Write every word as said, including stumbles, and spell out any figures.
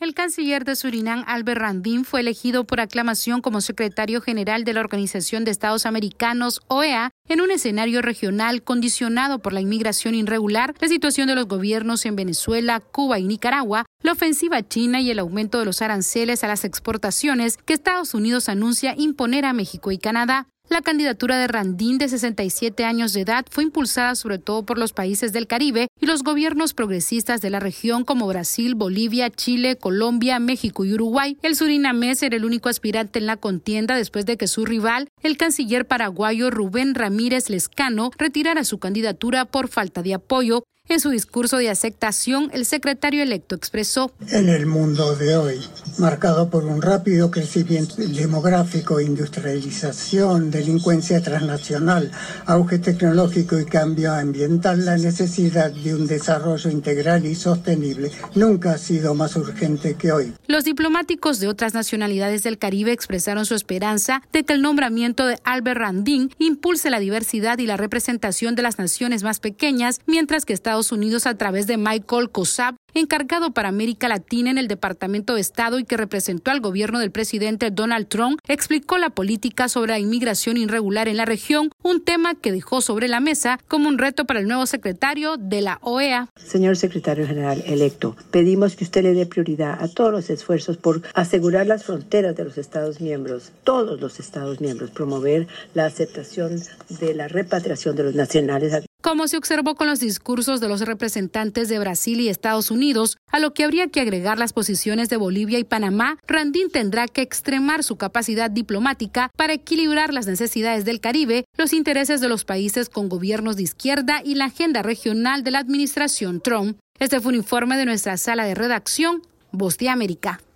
El canciller de Surinam, Albert Randin, fue elegido por aclamación como secretario general de la Organización de Estados Americanos, O E A, en un escenario regional condicionado por la inmigración irregular, la situación de los gobiernos en Venezuela, Cuba y Nicaragua, la ofensiva china y el aumento de los aranceles a las exportaciones que Estados Unidos anuncia imponer a México y Canadá. La candidatura de Randin, de sesenta y siete años de edad, fue impulsada sobre todo por los países del Caribe y los gobiernos progresistas de la región como Brasil, Bolivia, Chile, Colombia, México y Uruguay. El surinamés era el único aspirante en la contienda después de que su rival, el canciller paraguayo Rubén Ramírez Lezcano, retirara su candidatura por falta de apoyo. En su discurso de aceptación, el secretario electo expresó: En el mundo de hoy, marcado por un rápido crecimiento demográfico, industrialización, delincuencia transnacional, auge tecnológico y cambio ambiental, la necesidad de un desarrollo integral y sostenible nunca ha sido más urgente que hoy. Los diplomáticos de otras nacionalidades del Caribe expresaron su esperanza de que el nombramiento de Albert Randin impulse la diversidad y la representación de las naciones más pequeñas, mientras que Estados Estados Unidos, a través de Michael Kosab, encargado para América Latina en el Departamento de Estado y que representó al gobierno del presidente Donald Trump, explicó la política sobre la inmigración irregular en la región, un tema que dejó sobre la mesa como un reto para el nuevo secretario de la O E A. Señor secretario general electo, pedimos que usted le dé prioridad a todos los esfuerzos por asegurar las fronteras de los Estados miembros, todos los Estados miembros, promover la aceptación de la repatriación de los nacionales. Como se observó con los discursos de los representantes de Brasil y Estados Unidos, a lo que habría que agregar las posiciones de Bolivia y Panamá, Randin tendrá que extremar su capacidad diplomática para equilibrar las necesidades del Caribe, los intereses de los países con gobiernos de izquierda y la agenda regional de la administración Trump. Este fue un informe de nuestra sala de redacción, Voz de América.